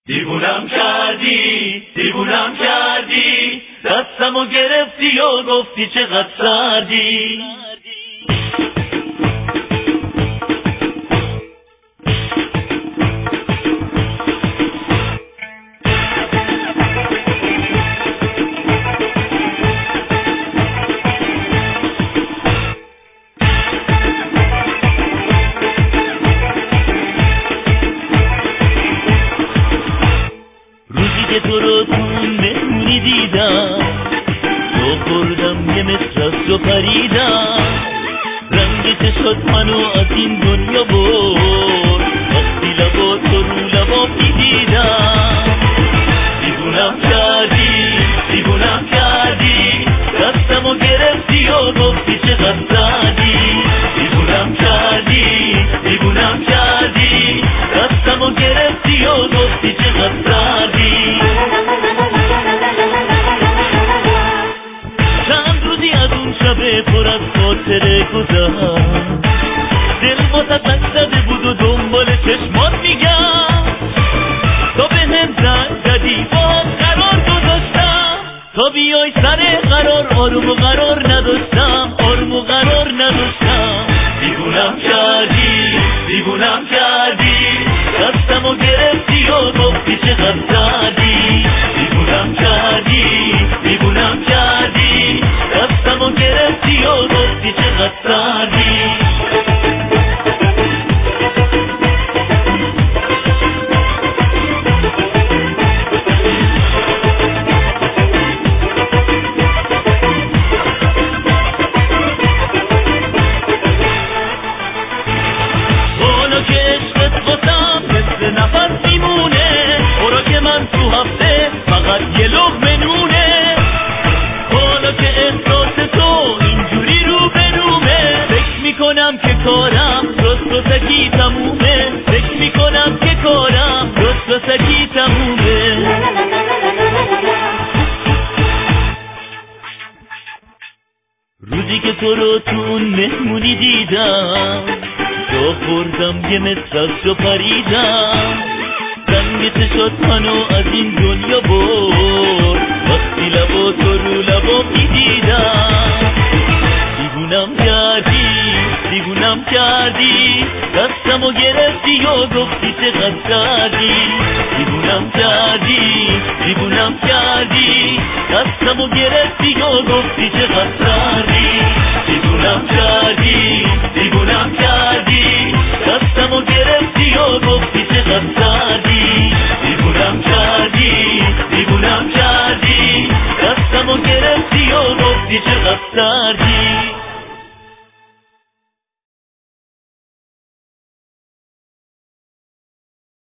دیوونم کردی دیوونم کردی، دستمو گرفتی و گفتی چقدر سردی. تو رو تو مهمونی دیدم، تو خوردم یه متر از تو پریدم، رنگ چشات منو از این دنیا برد، وقتی لبا تو رو لبا دیدم. دیوونم کردی دیوونم کردی، دستمو گرفتی و گفتی چقدر سردی. دیوونم کردی دیوونم کردی، دستمو گرفتی و گفتی چقدر سردی. شب پر از خاطره گذشت، دل واسه زده بود و دنبال چشمات میگم. تا به هم زنگ زدی باز قرار گذاشتم، تا بیای سر قرار آروم و قرار نداشتم، آروم و قرار نداشتم. دیوونم کردی دیوونم کردی، دستمو گرفتی و گفتی چقدر سردی. دیوونم کردی دیوونم کردی، دستمو گرفتی و گفتی چقدر سردی. حالا که عشقت واسم مثل نفس میمونه، خوراک من تو هفته فقط یه لقمه نونه. حالا که احساس تو اینجوری رو به رومه، فکر میکنم که کارم راست و سکی تمومه، فکر میکنم که کارم راست و سکی تمومه. روزی که تو رو تو اون مهمونی دیدم، تو خوردم یه متر از تو پریدم، رنگ چشات منو از این دنیا برد، وقتی لبا تو رو لبا دیدم. دیوونم کردی دیوونم کردی، دستمو گرفتی و گفتی چقدر سردی. دیوونم کردی دیوونم کردی، دستمو گرفتی و گفتی چقدر سردی. دیوونم کردی دیوونم کردی، دستمو گرفتی و گفتی چقدر سردی. دیوونم کردی دیوونم کردی، دستمو گرفتی و گفتی چقدر سردی.